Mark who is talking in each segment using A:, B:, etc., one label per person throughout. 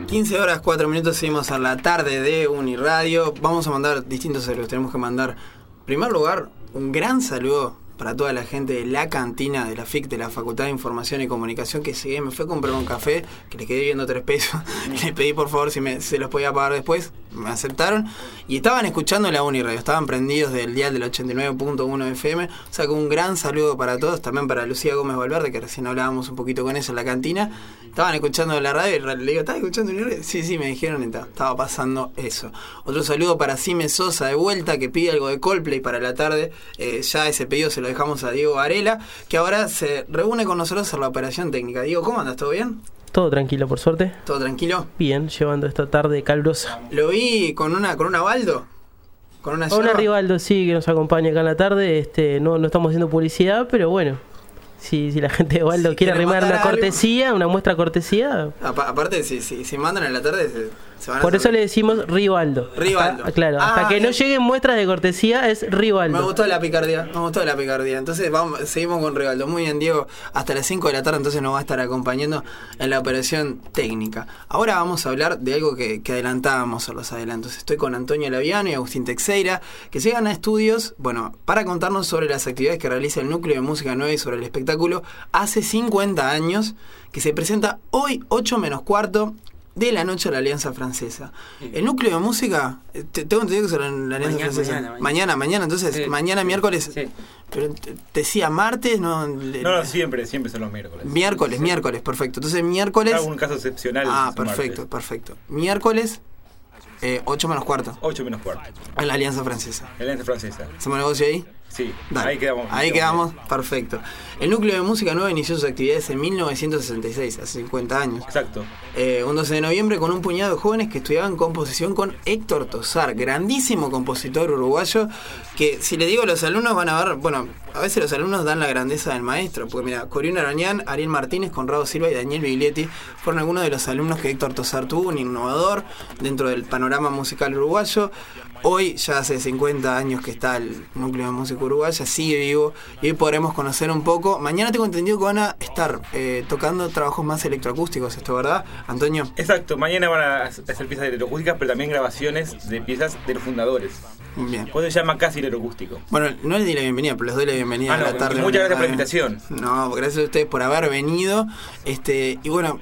A: 15 horas 4 minutos, seguimos a la tarde de Uniradio. Vamos a mandar distintos saludos. Tenemos que mandar, en primer lugar, un gran saludo para toda la gente de la cantina de la FIC, de la Facultad de Información y Comunicación, que llegué, me fue a comprar un café, que les quedé viendo 3 pesos. Les pedí por favor si se los podía pagar después. Me aceptaron. Y estaban escuchando la Uniradio, estaban prendidos del dial del 89.1 FM. O sea que un gran saludo para todos, también para Lucía Gómez Valverde, que recién hablábamos un poquito con ella en la cantina. Estaban escuchando la radio y le digo, ¿estás escuchando Uniradio? Sí, me dijeron, estaba pasando eso. Otro saludo para Sime Sosa de vuelta, que pide algo de Coldplay para la tarde. Ya ese pedido se lo dejamos a Diego Varela, que ahora se reúne con nosotros en la operación técnica. Diego, ¿cómo andas? ¿Todo bien?
B: Todo tranquilo, por suerte.
A: ¿Todo tranquilo?
B: Bien, llevando esta tarde calurosa.
A: Lo vi con una Baldo. Con una
B: Rivaldo, sí, que nos acompaña acá en la tarde. No estamos haciendo publicidad, pero bueno. Si la gente de Baldo quiere arrimar una cortesía, una muestra cortesía.
A: Aparte, si mandan en la tarde, se van a...
B: Por eso le decimos Rivaldo. Claro, hasta que no lleguen muestras de cortesía, es Rivaldo.
A: Me gustó la picardía. Entonces seguimos con Rivaldo. Muy bien, Diego. Hasta las 5 de la tarde, entonces nos va a estar acompañando en la operación técnica. Ahora vamos a hablar de algo que adelantábamos en los adelantos. Estoy con Antonio Laviano y Agustín Teixeira, que llegan a estudios, para contarnos sobre las actividades que realiza el Núcleo de Música Nueva y sobre el espectáculo hace 50 años, que se presenta hoy 8:15 de la noche a la Alianza Francesa. El Núcleo de Música, tengo entendido que será la Alianza Francesa. Mañana, entonces, sí, mañana miércoles. Sí. Pero te decía martes, no,
C: siempre son los miércoles.
A: Miércoles, perfecto. Entonces, miércoles.
C: Algún caso excepcional.
A: Perfecto. Miércoles, 8:15.
C: 8:15.
A: En la Alianza Francesa. ¿Hacemos negocio ahí?
C: Sí,
A: dale. Ahí quedamos, perfecto. El Núcleo de Música Nueva inició sus actividades en 1966, hace 50 años.
C: Exacto.
A: Un 12 de noviembre con un puñado de jóvenes que estudiaban composición con Héctor Tosar, grandísimo compositor uruguayo, que si le digo a los alumnos van a ver, a veces los alumnos dan la grandeza del maestro, porque mira, Corina Arañán, Ariel Martínez, Conrado Silva y Daniel Biglietti fueron algunos de los alumnos que Héctor Tosar tuvo, un innovador dentro del panorama musical uruguayo. Hoy, ya hace 50 años que está el Núcleo de Música Uruguaya, sigue vivo, y hoy podremos conocer un poco. Mañana tengo entendido que van a estar tocando trabajos más electroacústicos, ¿esto verdad, Antonio?
C: Exacto, mañana van a hacer piezas electroacústicas, pero también grabaciones de piezas de los fundadores.
A: Bien.
C: Pues se llama casi electroacústico.
A: Bueno, no les di la bienvenida, pero les doy la bienvenida a la tarde.
C: Muchas gracias por la invitación.
A: No, gracias a ustedes por haber venido. Y bueno,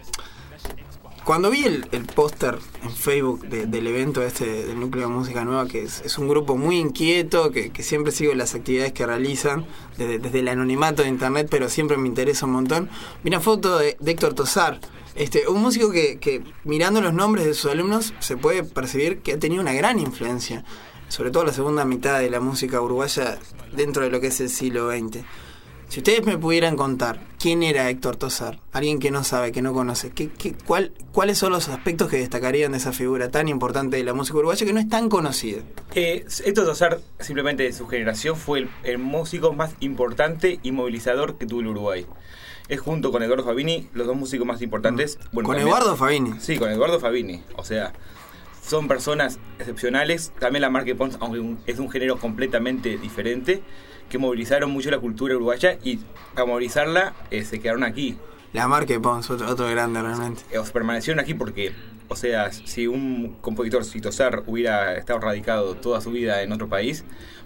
A: cuando vi el póster en Facebook del evento del Núcleo de Música Nueva, que es un grupo muy inquieto, que siempre sigo las actividades que realizan desde el anonimato de internet, pero siempre me interesa un montón. Vi una foto de Héctor Tosar, un músico que mirando los nombres de sus alumnos se puede percibir que ha tenido una gran influencia, sobre todo la segunda mitad de la música uruguaya dentro de lo que es el siglo XX. Si ustedes me pudieran contar quién era Héctor Tosar, alguien que no sabe, que no conoce, ¿cuáles son los aspectos que destacarían de esa figura tan importante de la música uruguaya que no es tan conocida?
C: Héctor Tosar, simplemente de su generación, fue el músico más importante y movilizador que tuvo el Uruguay. Es junto con Eduardo Fabini los dos músicos más importantes.
A: Bueno, ¿con Eduardo Fabini?
C: Sí, con Eduardo Fabini. O sea, son personas excepcionales. También la Marque Pons, aunque es un género completamente diferente, que movilizaron mucho la cultura uruguaya y para movilizarla se quedaron aquí.
A: La Marque Pons, otro grande realmente.
C: Permanecieron aquí porque, o sea, si un compositor, si Tosar hubiera estado radicado toda su vida en otro país,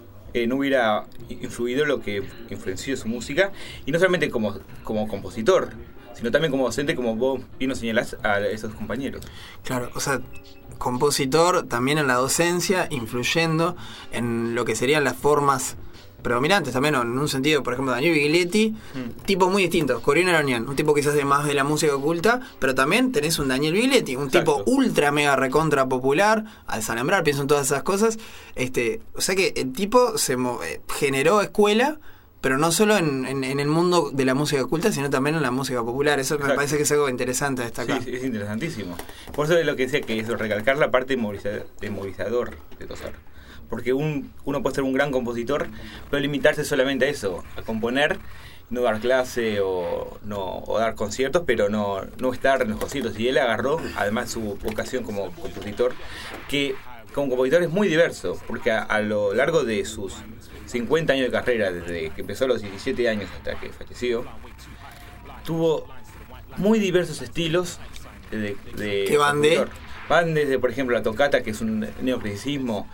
C: no hubiera influido lo que influenció su música, y no solamente como compositor, sino también como docente, como vos bien nos señalás a esos compañeros.
A: Claro, o sea, compositor también en la docencia, influyendo en lo que serían las formas predominantes también, en un sentido. Por ejemplo, Daniel Biglietti, tipo muy distinto. Corina Arañán, un tipo quizás de más de la música oculta, pero también tenés un Daniel Biglietti, un tipo ultra mega recontra popular, a desalambrar, pienso en todas esas cosas. O sea que el tipo generó escuela, pero no solo en el mundo de la música oculta, sino también en la música popular. Eso me parece que es algo interesante a destacar.
C: Sí, es interesantísimo. Por eso es lo que decía, que eso, recalcar la parte de movilizador de Tosar. Porque uno puede ser un gran compositor, pero limitarse solamente a eso, a componer, no dar clase o dar conciertos, pero no estar en los conciertos. Y él agarró, además, su vocación como compositor, que como compositor es muy diverso, porque a lo largo de sus 50 años de carrera, desde que empezó a los 17 años hasta que falleció, tuvo muy diversos estilos
A: ¿Qué van de?
C: Van desde, por ejemplo, la tocata, que es un neoclasicismo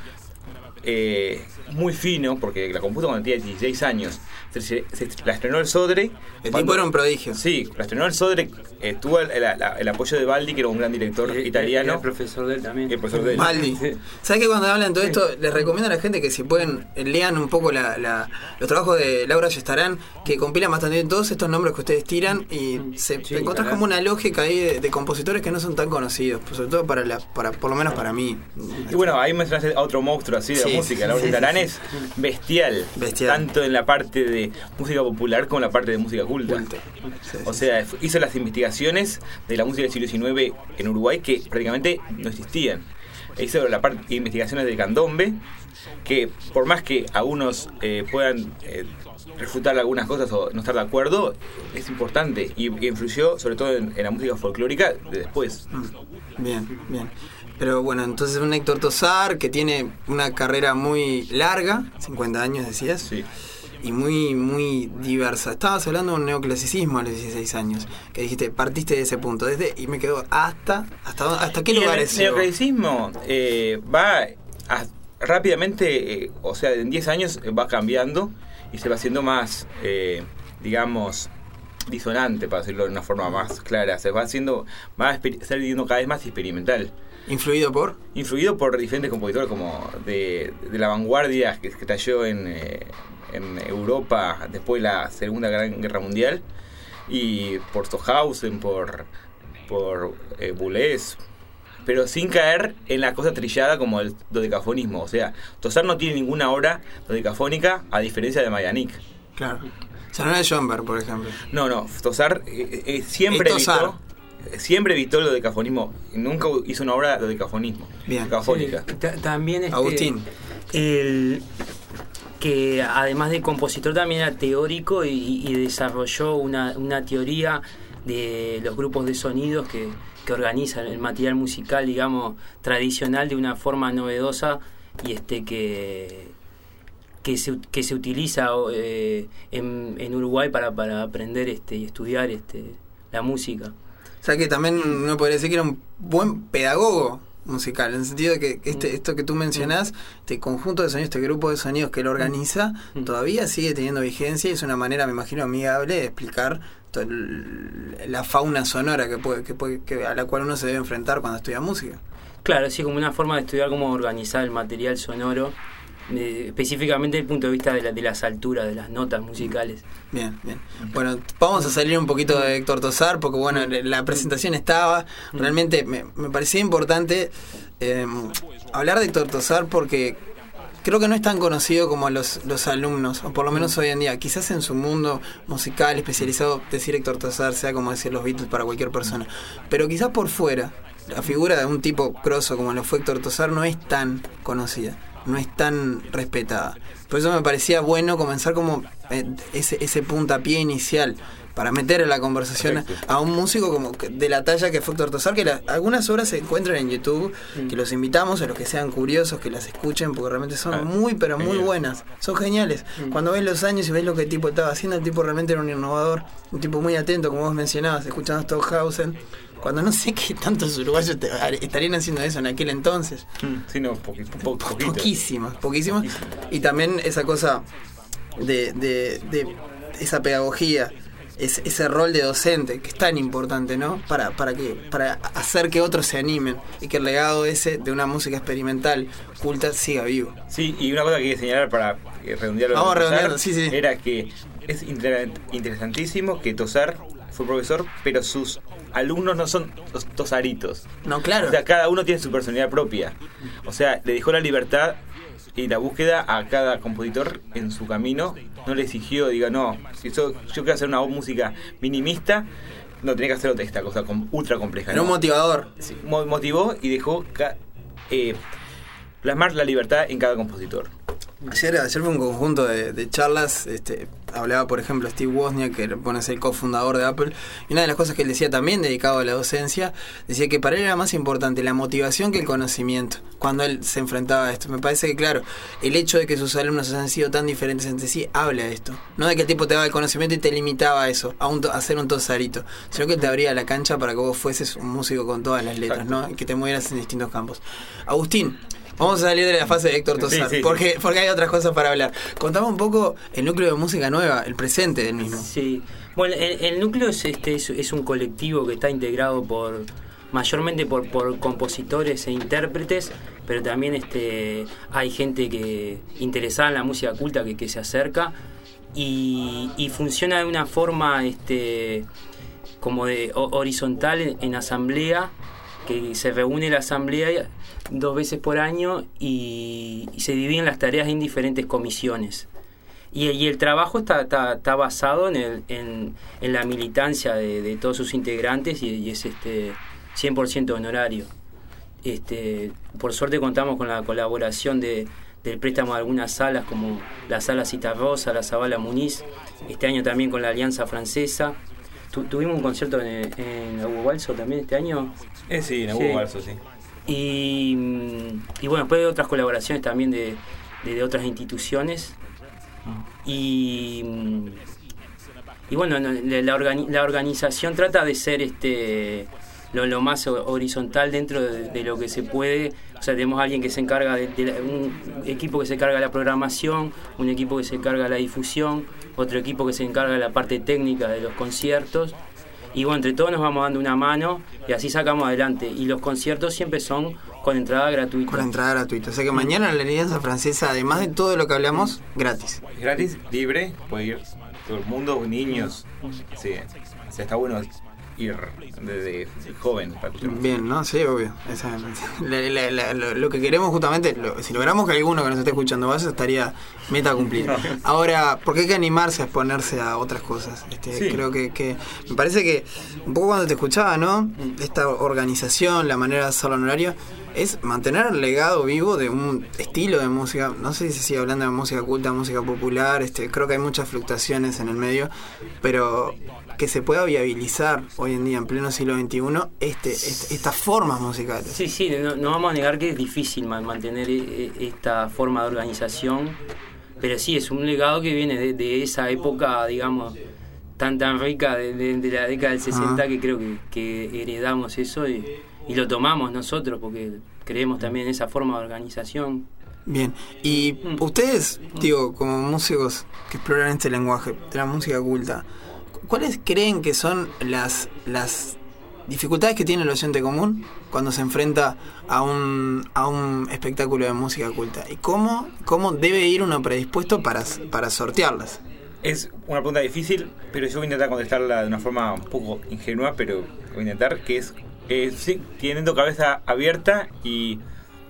C: muy fino, porque la compuso cuando tenía 16 años. La estrenó el Sodre.
A: El tipo era un prodigio.
C: Sí, la estrenó el Sodre. Tuvo el apoyo de Baldi, que era un gran director italiano.
D: El profesor de él también.
C: El profesor de él.
A: Baldi.
D: Sí.
A: ¿Sabes que cuando hablan todo esto, les recomiendo a la gente que si pueden lean un poco los trabajos de Laura Yestarán, que compilan bastante bien todos estos nombres que ustedes tiran y te encontrás como una lógica ahí de compositores que no son tan conocidos, sobre todo para por lo menos para mí.
C: Y bueno, ahí mencionaste a otro monstruo así de la música. Laura Yestarán es bestial, tanto en la parte de música popular como en la parte de música culta. O sea, hizo las investigaciones de la música del siglo XIX en Uruguay que prácticamente no existían. Hizo la parte de investigaciones del candombe, que por más que algunos puedan refutar algunas cosas o no estar de acuerdo, es importante y influyó sobre todo en la música folclórica de después.
A: Bien. Pero bueno, entonces un Héctor Tosar que tiene una carrera muy larga, 50 años decías.
C: Sí.
A: Y muy diversa. Estabas hablando de un neoclasicismo a los 16 años, que dijiste, partiste de ese punto, y me quedó hasta qué lugares.
C: El neoclasicismo va rápidamente, o sea, en 10 años va cambiando y se va haciendo más, digamos, disonante, para decirlo de una forma más clara. Se va haciendo cada vez más experimental.
A: ¿Influido por?
C: Influido por diferentes compositores como de la vanguardia que estalló en Europa después de la Segunda Gran Guerra Mundial, y por Stockhausen, por Boulez, pero sin caer en la cosa trillada como el dodecafonismo. O sea, Tosar no tiene ninguna obra dodecafónica a diferencia de Marianic.
A: Claro. O sea, no es Schoenberg, por ejemplo.
C: No, Tosar siempre evitó el dodecafonismo. Nunca hizo una obra de dodecafonismo.
A: Bien.
C: Dodecafónica.
D: Sí, también
A: Agustín.
D: Que además de compositor también era teórico y desarrolló una teoría de los grupos de sonidos que organizan el material musical, digamos, tradicional de una forma novedosa y que se utiliza en Uruguay para aprender y estudiar la música.
A: O sea que también uno podría decir que era un buen pedagogo musical, en el sentido de que esto que tú mencionás, este conjunto de sonidos, este grupo de sonidos que lo organiza, todavía sigue teniendo vigencia y es una manera, me imagino, amigable de explicar la fauna sonora que a la cual uno se debe enfrentar cuando estudia música.
D: Claro, sí, como una forma de estudiar cómo organizar el material sonoro, específicamente desde el punto de vista de las alturas, de las notas musicales.
A: Bien. Bueno, vamos a salir un poquito de Héctor Tosar, porque bueno, la presentación estaba, realmente me parecía importante hablar de Héctor Tosar porque creo que no es tan conocido como los alumnos, o por lo menos hoy en día. Quizás en su mundo musical especializado, decir Héctor Tosar sea como decir los Beatles para cualquier persona, pero quizás por fuera, la figura de un tipo grosso como lo fue Héctor Tosar no es tan conocida, no es tan respetada. Por eso me parecía bueno comenzar como ese puntapié inicial para meter en la conversación a un músico como de la talla que fue Héctor Tosar, que algunas obras se encuentran en YouTube, que los invitamos a los que sean curiosos que las escuchen, porque realmente son muy buenas, son geniales. Cuando ves los años y ves lo que el tipo estaba haciendo, el tipo realmente era un innovador, un tipo muy atento, como vos mencionabas, escuchando Stockhausen, cuando no sé qué tantos uruguayos estarían haciendo eso en aquel entonces.
C: Sí, no,
A: poquísimos. Y también esa cosa de esa pedagogía, ese rol de docente que es tan importante, ¿no? Para hacer que otros se animen y que el legado ese de una música experimental culta siga vivo.
C: Sí, y una cosa que quería señalar para redondearlo,
A: vamos redondeando, sí.
C: Era que es interesantísimo que Tosar fue profesor, pero sus alumnos no son los tosaritos.
A: No, claro.
C: O sea, cada uno tiene su personalidad propia. O sea, le dejó la libertad y la búsqueda a cada compositor en su camino. No le exigió, no, si yo quiero hacer una música minimista, no tenía que hacer esta cosa ultra compleja.
A: Era un motivador.
C: Sí, motivó y dejó plasmar la libertad en cada compositor.
A: Ayer fue un conjunto de charlas, hablaba por ejemplo Steve Wozniak, que pone a ser el cofundador de Apple, y una de las cosas que él decía también, dedicado a la docencia, decía que para él era más importante la motivación que el conocimiento, cuando él se enfrentaba a esto. Me parece que claro, el hecho de que sus alumnos hayan sido tan diferentes entre sí, habla de esto, no de que el tipo te daba el conocimiento y te limitaba a eso, a ser un tosarito, sino que te abría la cancha para que vos fueses un músico con todas las letras, ¿no? Y que te movieras en distintos campos. Agustín, vamos a salir de la fase de Héctor Tosar,
C: sí.
A: porque hay otras cosas para hablar. Contame un poco el núcleo de música nueva, el presente del mismo.
D: Sí, bueno, el núcleo es un colectivo que está integrado mayormente por compositores e intérpretes, pero también hay gente que interesada en la música culta que se acerca y funciona de una forma como de horizontal en asamblea, que se reúne la asamblea 2 veces por año y se dividen las tareas en diferentes comisiones. Y el trabajo está basado en la militancia de todos sus integrantes y es 100% honorario. Por suerte contamos con la colaboración del préstamo de algunas salas como la Sala Citarrosa, la Zabala Muniz, este año también con la Alianza Francesa. Tuvimos un concierto en Hugo Balso también este año.
C: Sí, en Hugo Balso, sí.
D: Y bueno, después de otras colaboraciones también de otras instituciones. Y bueno, la organización trata de ser lo más horizontal dentro de lo que se puede. O sea, tenemos a alguien que se encarga un equipo que se encarga de la programación, un equipo que se encarga de la difusión, otro equipo que se encarga de la parte técnica de los conciertos. Y bueno, entre todos nos vamos dando una mano y así sacamos adelante. Y los conciertos siempre son con entrada gratuita.
A: Con entrada gratuita. O sea que mañana la Alianza Francesa, además de todo lo que hablamos, gratis.
C: Gratis, libre, puede ir todo el mundo, niños. Sí, o sea, está bueno ir desde joven para escuchar.
A: Bien, ¿no? Sí, obvio. Lo que queremos justamente, si logramos que alguno que nos esté escuchando vaya, estaría meta cumplida. Ahora, porque hay que animarse a exponerse a otras cosas.
C: Sí.
A: Creo que me parece que un poco cuando te escuchaba, ¿no? Esta organización, la manera de hacerlo honorario, es mantener el legado vivo de un estilo de música. No sé si se sigue hablando de música culta, música popular. Creo que hay muchas fluctuaciones en el medio, pero que se pueda viabilizar hoy en día en pleno siglo XXI estas formas musicales.
D: Sí, no vamos a negar que es difícil mantener esta forma de organización, pero sí, es un legado que viene de esa época, digamos, tan rica de la década del 60. Que creo que heredamos eso y lo tomamos nosotros porque creemos también en esa forma de organización.
A: Bien, y ustedes, digo, como músicos que exploran este lenguaje de la música culta, ¿cuáles creen que son las dificultades que tiene el oyente común cuando se enfrenta a un espectáculo de música culta? ¿Y cómo debe ir uno predispuesto para sortearlas?
C: Es una pregunta difícil, pero yo voy a intentar contestarla de una forma un poco ingenua, pero voy a intentar, que es sí, teniendo cabeza abierta y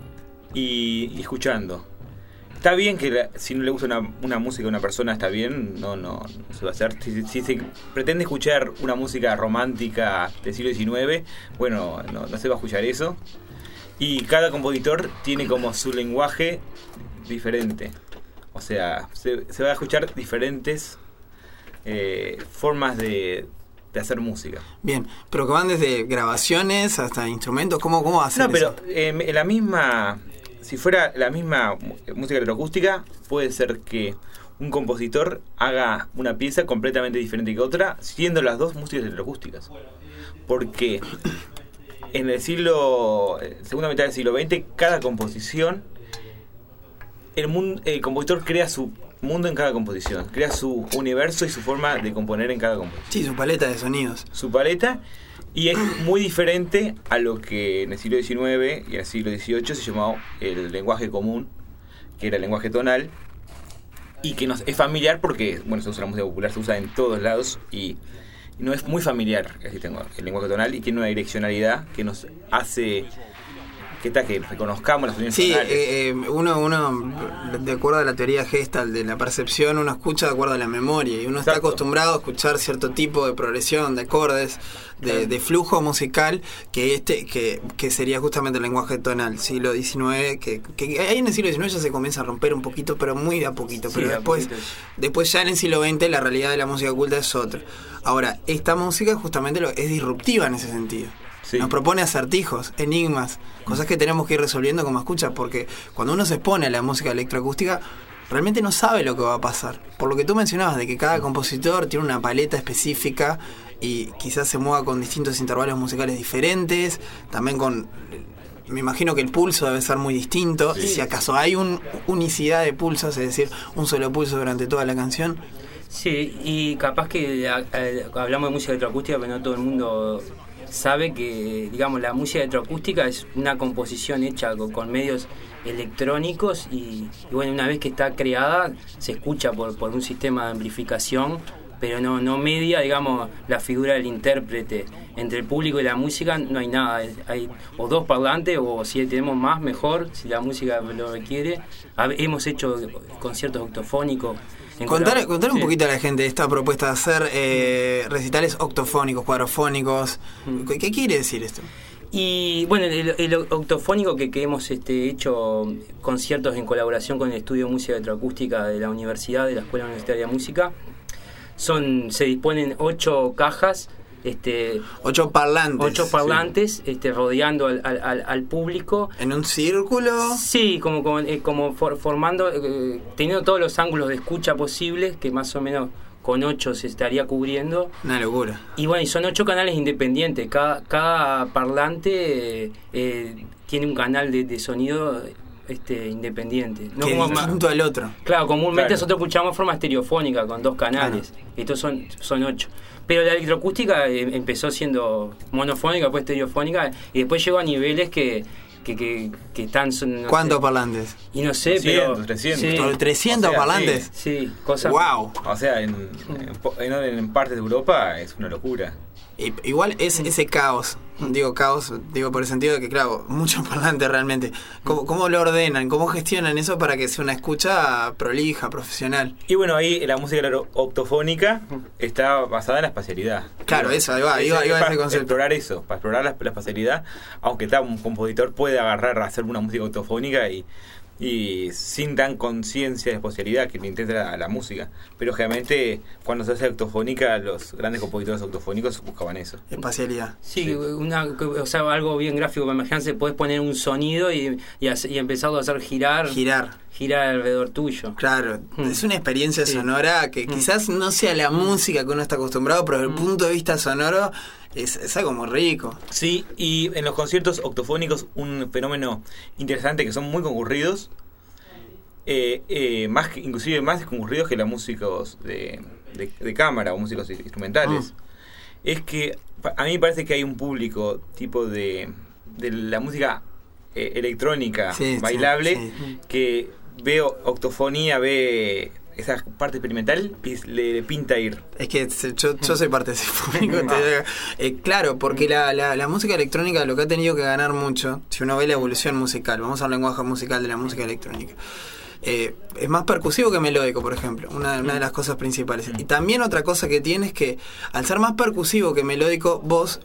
C: escuchando. Está bien que si no le gusta una música a una persona, está bien, no se va a hacer. Si se pretende escuchar una música romántica del siglo XIX, bueno, no se va a escuchar eso. Y cada compositor tiene como su lenguaje diferente. O sea, se va a escuchar diferentes formas de hacer música.
A: Bien, pero que van desde grabaciones hasta instrumentos, ¿cómo hacen eso?
C: No, pero la misma... Si fuera la misma música electroacústica, puede ser que un compositor haga una pieza completamente diferente que otra, siendo las dos músicas electroacústicas. Porque en el segunda mitad del siglo XX, cada composición, el compositor crea su mundo en cada composición, crea su universo y su forma de componer en cada composición.
A: Sí, su paleta de sonidos.
C: Su paleta. Y es muy diferente a lo que en el siglo XIX y en el siglo XVIII se llamaba el lenguaje común, que era el lenguaje tonal, y que nos es familiar porque, bueno, se usa la música popular, se usa en todos lados, y no es muy familiar el lenguaje tonal, y tiene una direccionalidad que nos hace que reconozcamos las uniones
A: Sí,
C: tonales.
A: uno, de acuerdo a la teoría Gestalt de la percepción, uno escucha de acuerdo a la memoria y uno está acostumbrado a escuchar cierto tipo de progresión, de acordes, de flujo musical que sería justamente el lenguaje tonal, siglo XIX, que ahí en el siglo XIX ya se comienza a romper un poquito, pero muy a poquito, pero después ya en el siglo XX la realidad de la música culta es otra. Ahora, esta música justamente es disruptiva en ese sentido. Sí. Nos propone acertijos, enigmas, cosas que tenemos que ir resolviendo como escuchas, porque cuando uno se expone a la música electroacústica, realmente no sabe lo que va a pasar. Por lo que tú mencionabas, de que cada compositor tiene una paleta específica y quizás se mueva con distintos intervalos musicales diferentes, también me imagino que el pulso debe ser muy distinto, sí. Si acaso hay unicidad de pulsos, es decir, un solo pulso durante toda la canción.
D: Sí, y capaz que hablamos de música electroacústica, pero no todo el mundo sabe que, digamos, la música electroacústica es una composición hecha con medios electrónicos y bueno, una vez que está creada se escucha por un sistema de amplificación, pero no media, digamos, la figura del intérprete. Entre el público y la música no hay nada, hay o dos parlantes, o si tenemos más, mejor, si la música lo requiere. Hemos hecho conciertos octofónicos.
A: Contar un poquito a la gente esta propuesta de hacer recitales octofónicos, cuadrofónicos. ¿Qué quiere decir esto?
D: Y bueno, el octofónico que hemos hecho conciertos en colaboración con el Estudio de Música Electroacústica de la Universidad, de la Escuela Universitaria de Música, se disponen 8 cajas,
A: 8 parlantes,
D: sí. Rodeando al público
A: en un círculo,
D: sí, como formando, teniendo todos los ángulos de escucha posibles, que más o menos con 8 se estaría cubriendo.
A: Una locura.
D: Y bueno, y son 8 canales independientes, cada parlante tiene un canal de sonido independiente,
A: no que como distinto al otro.
D: Claro, comúnmente nosotros escuchamos de forma estereofónica con 2 canales. Claro. Estos son 8. Pero la electroacústica empezó siendo monofónica, después estereofónica, y después llegó a niveles que están...
C: ¿Cuántos
A: parlantes?
D: Y no sé,
C: 200,
D: pero...
C: 300.
A: Sí. 300 parlantes.
D: Sí, cosas...
A: ¡Wow!
C: O sea, en partes de Europa es una locura.
A: Igual es ese caos, digo por el sentido de que, claro, muchos parlantes realmente. ¿Cómo lo ordenan? ¿Cómo gestionan eso para que sea una escucha prolija, profesional?
C: Y bueno, ahí la música octofónica está basada en la espacialidad.
A: Claro, eso, iba ese concepto.
C: Explorar eso, para explorar la espacialidad, aunque un compositor puede hacer una música octofónica y sin tan conciencia de espacialidad que le intenta la música, pero generalmente cuando se hace octofónica, los grandes compositores octofónicos buscaban eso,
A: espacialidad.
D: Sí. Algo bien gráfico para imaginarse, podés poner un sonido y empezarlo a hacer girar alrededor tuyo.
A: Claro, es una experiencia sonora que quizás no sea la música que uno está acostumbrado, pero desde el punto de vista sonoro es algo muy rico.
C: Sí, y en los conciertos octofónicos un fenómeno interesante, que son muy concurridos, inclusive más concurridos que los músicos de cámara o músicos instrumentales, es que a mí me parece que hay un público tipo de la música electrónica bailable, que ve octofonía, ve esa parte experimental y le pinta ir.
A: Es que yo soy parte de ese público. Claro, porque la música electrónica lo que ha tenido que ganar mucho, si uno ve la evolución musical, vamos al lenguaje musical de la música electrónica, es más percusivo que melódico, por ejemplo, una de las cosas principales. Y también otra cosa que tiene es que al ser más percusivo que melódico, vos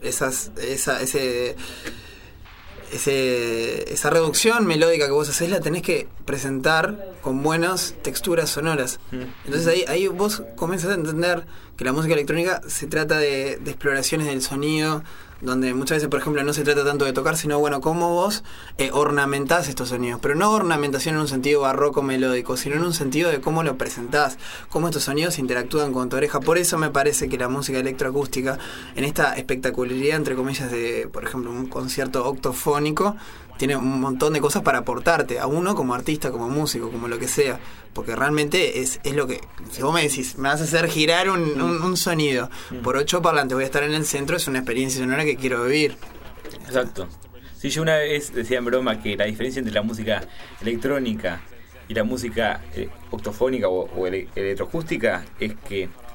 A: esa reducción melódica que vos hacés la tenés que presentar con buenas texturas sonoras. Entonces ahí vos comenzás a entender que la música electrónica se trata de exploraciones del sonido, donde muchas veces, por ejemplo, no se trata tanto de tocar, sino, bueno, cómo vos ornamentás estos sonidos. Pero no ornamentación en un sentido barroco melódico, sino en un sentido de cómo lo presentás, cómo estos sonidos interactúan con tu oreja. Por eso me parece que la música electroacústica, en esta espectacularidad, entre comillas, de, por ejemplo, un concierto octofónico, tiene un montón de cosas para aportarte a uno como artista, como músico, como lo que sea. Porque realmente es lo que... Si vos me decís, me vas a hacer girar un sonido por 8 parlantes, voy a estar en el centro, es una experiencia sonora que quiero vivir.
C: Exacto. Sí, yo una vez decía en broma que la diferencia entre la música electrónica y la música octofónica o electroacústica es que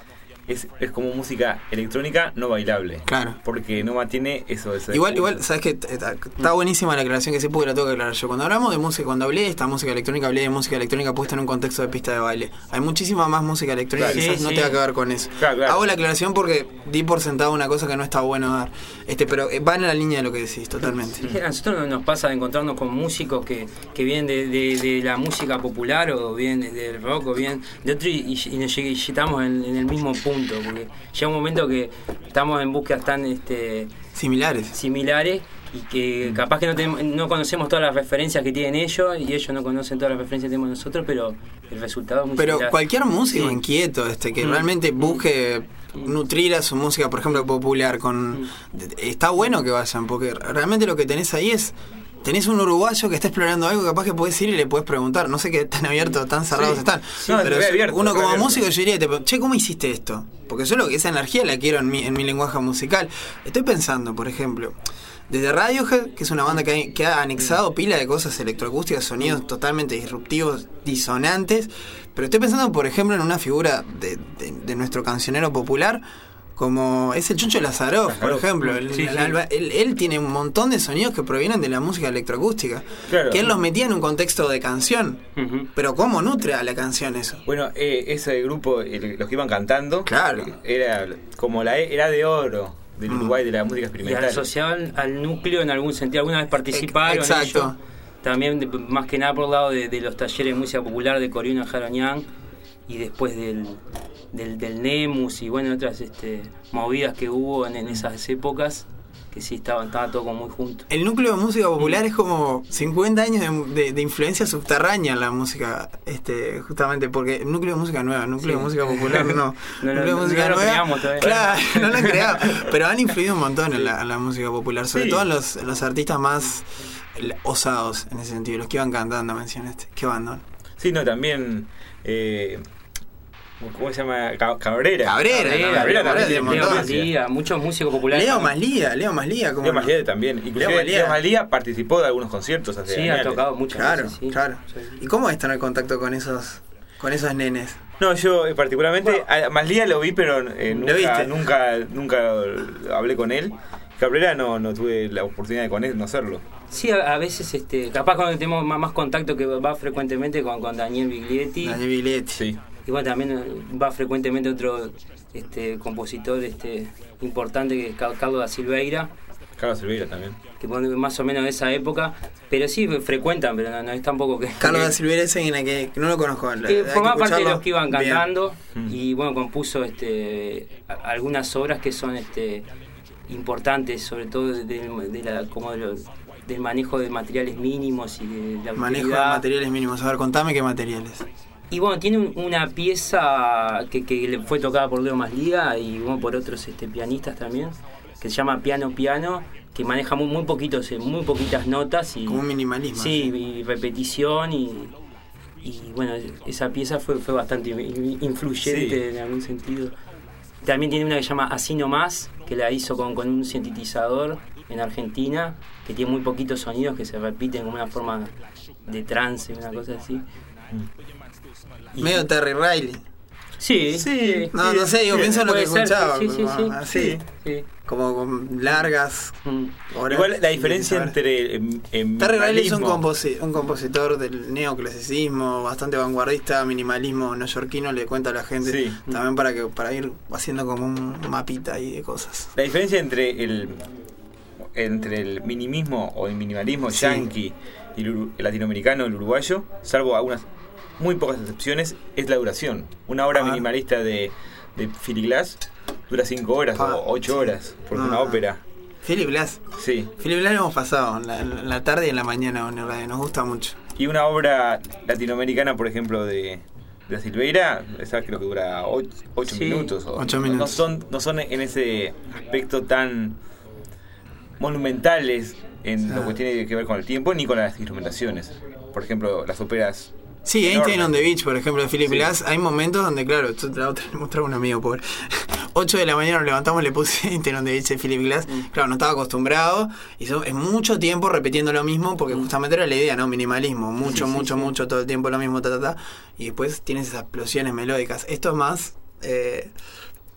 C: es como música electrónica no bailable.
A: Claro.
C: Porque no mantiene eso.
A: Igual, sabes que está buenísima la aclaración que se pudo, la tengo que aclarar yo. Cuando hablamos de música, cuando hablé de esta música electrónica, hablé de música electrónica puesta en un contexto de pista de baile. Hay muchísima más música electrónica,
C: Claro.
A: quizás no tenga que ver con eso.
C: Claro.
A: Hago la aclaración porque di por sentado una cosa que no está bueno dar. Pero va en la línea de lo que decís, totalmente.
D: Sí, a nosotros nos pasa de encontrarnos con músicos que vienen de la música popular o vienen del rock o bien de otro y estamos en el mismo punto, porque llega un momento que estamos en búsquedas tan
A: Similares.
D: y que capaz que no conocemos todas las referencias que tienen ellos y ellos no conocen todas las referencias que tenemos nosotros, pero el resultado es muy
A: Pero
D: similar.
A: cualquier músico inquieto que realmente busque nutrir a su música, por ejemplo, popular, está bueno que vayan, porque realmente lo que tenés ahí tenés un uruguayo que está explorando algo, capaz que podés ir y le podés preguntar. No sé qué tan abiertos, tan cerrados están.
C: Sí, pero
A: uno como músico yo diría, che, ¿cómo hiciste esto? Porque yo esa energía la quiero en mi lenguaje musical. Estoy pensando, por ejemplo, desde Radiohead, que es una banda que ha anexado pila de cosas electroacústicas, sonidos totalmente disruptivos, disonantes. Pero estoy pensando, por ejemplo, en una figura de nuestro cancionero popular, como es el Chuncho Lazaroff, por ejemplo. Él tiene un montón de sonidos que provienen de la música electroacústica.
C: Claro.
A: Que él los metía en un contexto de canción.
D: Uh-huh.
A: Pero ¿cómo nutre a la canción eso?
C: Bueno, ese grupo, los que iban cantando,
A: Claro.
C: Era como la era de oro del Uruguay de la música
D: Y
C: experimental.
D: asociaban al núcleo en algún sentido. Alguna vez participaron
A: Exacto.
D: ellos. También, más que nada por el lado de los talleres de música popular de Corino Jaronian y después del Nemus y bueno, otras movidas que hubo en esas épocas, que sí estaba todo como muy junto.
A: El núcleo de música popular es como 50 años de influencia subterránea en la música, justamente porque el núcleo de música nueva, el núcleo de música popular no.
D: No,
A: núcleo de música
D: no lo
A: nueva,
D: creamos todavía.
A: claro, no lo han creado, pero han influido un montón en la música popular, sobre todo en los artistas más osados en ese sentido, los que iban cantando, mencionaste. Qué bandón.
C: Sí, no, también... ¿cómo se llama? Cabrera también
D: Leo Maslía, muchos músicos populares.
A: Leo Maslía, como
C: Leo Maslía también. Inclusive Leo Maslía participó de algunos conciertos hace
D: Sí,
C: años.
D: ha tocado muchas veces. Sí.
A: Claro.
D: Sí.
A: ¿Y cómo es estar en contacto con esos nenes?
C: No, yo particularmente a Maslía lo vi, pero nunca hablé con él. Cabrera no tuve la oportunidad de conocerlo.
D: Sí, a veces capaz cuando tenemos más contacto, que va frecuentemente con Daniel Biglietti.
A: Daniel Biglietti.
C: Sí.
D: Y bueno, también va frecuentemente otro compositor importante, que es Carlos da Silveira.
C: Carlos Silveira también.
D: Que más o menos de esa época, pero sí frecuentan, pero no es tampoco que...
A: Carlos da Silveira es alguien que no lo conozco.
D: Formaba parte de los que iban cantando.
C: Bien.
D: Y bueno, compuso algunas obras que son importantes, sobre todo del manejo de materiales mínimos y de la
A: Manejo de
D: utilidad.
A: materiales mínimos. A ver, contame qué materiales.
D: Y bueno, tiene una pieza que le fue tocada por Leo Maslía y bueno, por otros pianistas también, que se llama Piano Piano, que maneja muy poquitas notas y
A: Como un minimalismo.
D: sí, y repetición y bueno, esa pieza fue bastante influyente en algún sentido. También tiene una que se llama Así Nomás, que la hizo con un sintetizador en Argentina, que tiene muy poquitos sonidos que se repiten como una forma de trance, una cosa así.
A: Medio Terry Riley.
D: Sí.
A: No sé, yo pienso en lo que
D: Puede ser,
A: escuchaba.
D: sí.
A: Así.
D: Sí.
A: Como con largas horas.
C: Igual la diferencia entre
A: Terry Riley es un
C: minimalismo-
A: compositor del neoclasicismo, bastante vanguardista, minimalismo neoyorquino, le cuenta a la gente
C: Sí.
A: también para ir haciendo como un mapita ahí de cosas.
C: La diferencia entre el minimismo o el minimalismo
A: Sí.
C: yanqui y el latinoamericano, el uruguayo, salvo algunas muy pocas excepciones, es la duración. Una obra minimalista de Philip Glass dura 5 horas o 8 horas, porque una ópera.
A: Philip Glass.
C: Sí.
A: Philip Glass lo hemos pasado en la tarde y en la mañana en radio, nos gusta mucho.
C: Y una obra latinoamericana, por ejemplo, de Silveira, esa creo que dura 8
D: Sí.
C: minutos.
A: 8 minutos.
C: No son en ese aspecto tan monumentales en lo que tiene que ver con el tiempo ni con las instrumentaciones. Por ejemplo, las óperas.
A: Sí, Einstein
C: enormes.
A: on the Beach, por ejemplo, de Philip
C: Sí.
A: Glass, hay momentos donde, claro, la otra le mostraba a un amigo, pobre. 8 de la mañana nos levantamos, le puse Einstein on the Beach de Philip Glass. Claro, no estaba acostumbrado, y es mucho tiempo repitiendo lo mismo, porque justamente era la idea, ¿no? Minimalismo, mucho, todo el tiempo lo mismo, y después tienes esas explosiones melódicas. Esto es más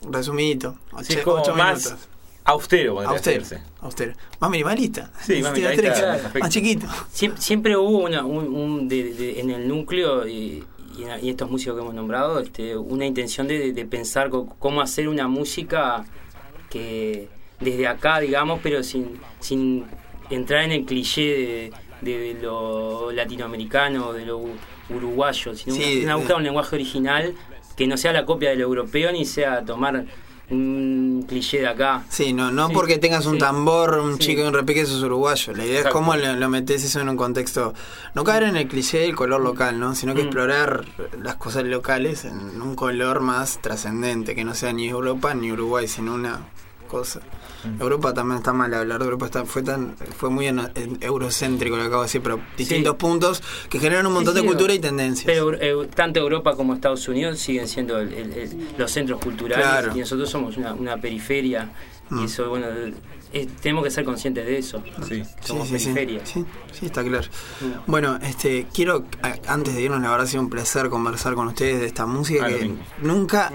A: resumidito.
C: Sí, es como más
A: minutos.
C: Austero.
A: Austero. Más minimalista.
C: Sí, más minimalista.
A: Más chiquito.
D: Siempre hubo en el núcleo y estos músicos que hemos nombrado, una intención de pensar cómo hacer una música que desde acá, digamos, pero sin entrar en el cliché de lo latinoamericano, de lo uruguayo, sino buscar un lenguaje original que no sea la copia del europeo ni sea tomar un cliché de acá.
A: Sí, no porque tengas un tambor, un chico y un repique, eso es uruguayo. La idea es cómo lo metes eso en un contexto. No caer en el cliché del color local, ¿no? Sino que explorar las cosas locales en un color más trascendente, que no sea ni Europa ni Uruguay, sino una cosa. Europa también está mal hablar de Europa, fue muy eurocéntrico lo que acabo de decir, pero distintos puntos que generan un montón de cultura y tendencias.
D: Pero tanto Europa como Estados Unidos siguen siendo los centros culturales, y nosotros somos una periferia, y eso, bueno, tenemos que ser conscientes de eso. Somos periferia. Sí,
A: está claro. Bueno, quiero, antes de irnos, la verdad ha sido un placer conversar con ustedes de esta música que nunca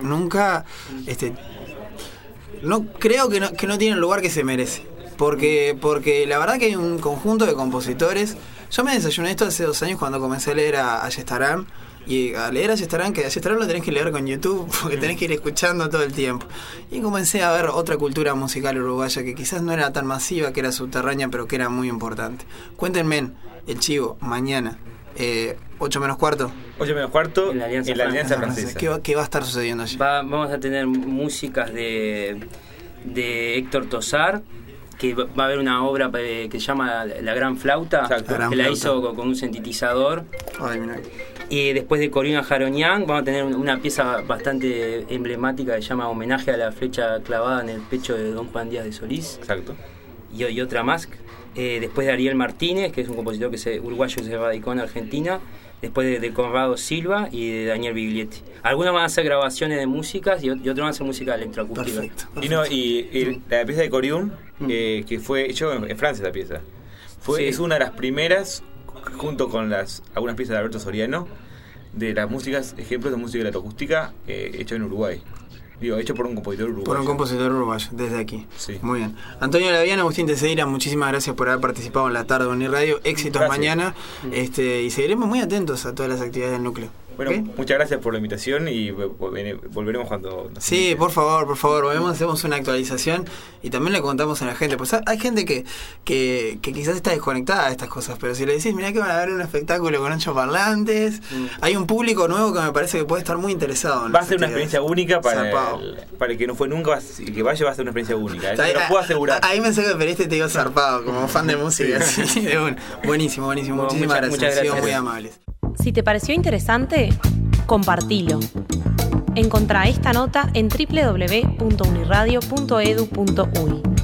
A: no creo que no tiene el lugar que se merece, porque la verdad que hay un conjunto de compositores. Yo me desayuné esto hace 2 años cuando comencé a leer a Ayestarán, y a leer a Ayestarán, que Ayestarán lo tenés que leer con YouTube porque tenés que ir escuchando todo el tiempo, y comencé a ver otra cultura musical uruguaya que quizás no era tan masiva, que era subterránea, pero que era muy importante. Cuéntenme el chivo mañana 8 menos cuarto
C: en la Alianza Francesa.
A: ¿Qué va a estar sucediendo allí?
D: Vamos a tener músicas de Héctor Tosar, que va a haber una obra que se llama La Gran Flauta, que la hizo con un sintetizador. Y después de Corina Jaronian vamos a tener una pieza bastante emblemática que se llama Homenaje a la flecha clavada en el pecho de Don Juan Díaz de Solís.
C: Exacto.
D: Y otra más. Después de Ariel Martínez, que es un compositor uruguayo que se radicó en Argentina. Después de Conrado Silva y de Daniel Biglietti. Algunos van a hacer grabaciones de músicas y otros van a hacer música electroacústica.
A: Perfecto.
C: Y la pieza de Corium, que fue hecho en Francia, esa pieza. Es una de las primeras, junto con algunas piezas de Alberto Soriano, de las músicas, ejemplos de música electroacústica hecho en Uruguay. Hecho por un compositor uruguayo.
A: Por un compositor uruguayo, desde aquí.
C: Sí.
A: Muy bien. Antonio Laviana, Agustín Teceira, muchísimas gracias por haber participado en la tarde de Uniradio. Éxitos mañana. Y seguiremos muy atentos a todas las actividades del núcleo.
C: Bueno, muchas gracias por la invitación y volveremos cuando...
A: Sí, por favor, volvemos, hacemos una actualización y también le contamos a la gente. Pues hay gente que quizás está desconectada de estas cosas, pero si le decís, mirá que van a ver un espectáculo con 8 parlantes, hay un público nuevo que me parece que puede estar muy interesado.
C: Va a ser una experiencia única para el que no fue nunca y que vaya, va a ser una experiencia única. Te lo puedo asegurar.
A: Ahí me saco de periste y te digo zarpado, como fan de música. Sí, buenísimo. Muchísimas gracias. Han sido muy amables.
E: Si te pareció interesante, compartilo. Encontrá esta nota en www.uniradio.edu.uy.